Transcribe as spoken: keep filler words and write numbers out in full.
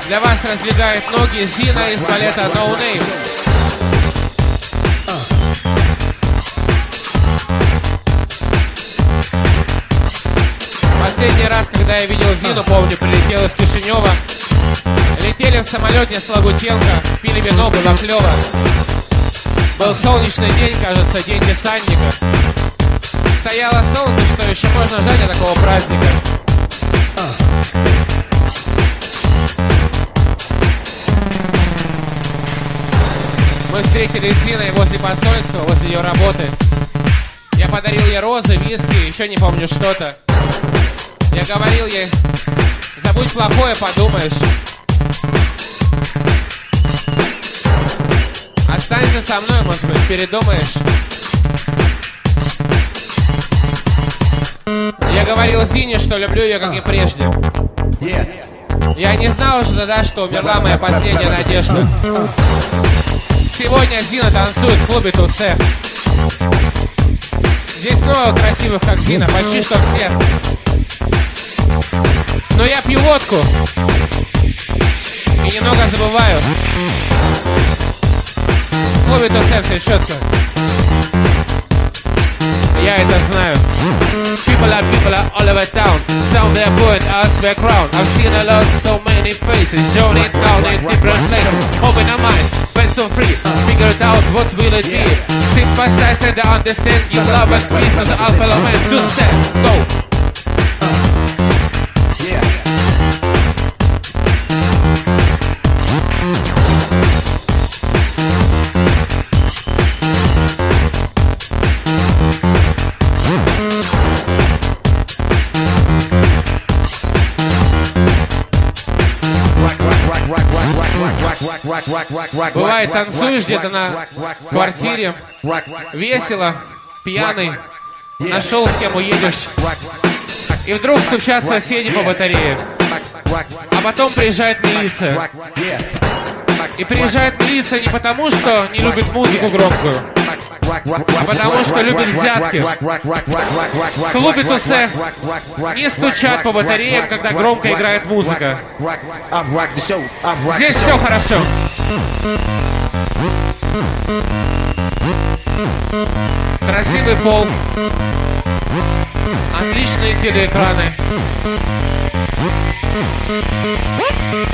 Для вас раздвигает ноги Зина из балета No Name. Последний раз, когда я видел Зину, помню, прилетел из Кишинева. Летели в самолете с Лагутенко, пили вино, было клево. Был солнечный день, кажется, день десантника. Стояло солнце, что еще можно ждать от такого праздника. Мы встретились с Зиной возле посольства, возле ее работы. Я подарил ей розы, виски, еще не помню что-то. Я говорил ей, забудь плохое, подумаешь. Останься со мной, может быть, передумаешь. Я говорил Зине, что люблю ее, как и прежде. Я не знал уже тогда, что умерла моя последняя надежда. Сегодня Зина танцует в клубе Тусе. Здесь много красивых, как Зина, почти что все. Но я пью водку и немного забываю. В клубе Тусе все четко. Я это знаю. People are people are all over town. Some they are putting us their crown. I've seen a lot, so many faces. Journey down in different places. Open our mind, when so free. Figure it out, what will it be? Sympathize and understand. Give love and peace to the alpha man. To set, go. Бывает, танцуешь где-то на квартире, весело, пьяный, нашел, с кем уедешь, и вдруг стучат соседи по батарее, а потом приезжает милиция. И приезжает милиция не потому, что не любит музыку громкую, а потому что любит взятки. В клубе Тусе не стучат по батареям, когда громко играет музыка. Здесь все хорошо. Красивый пол, отличные телеэкраны.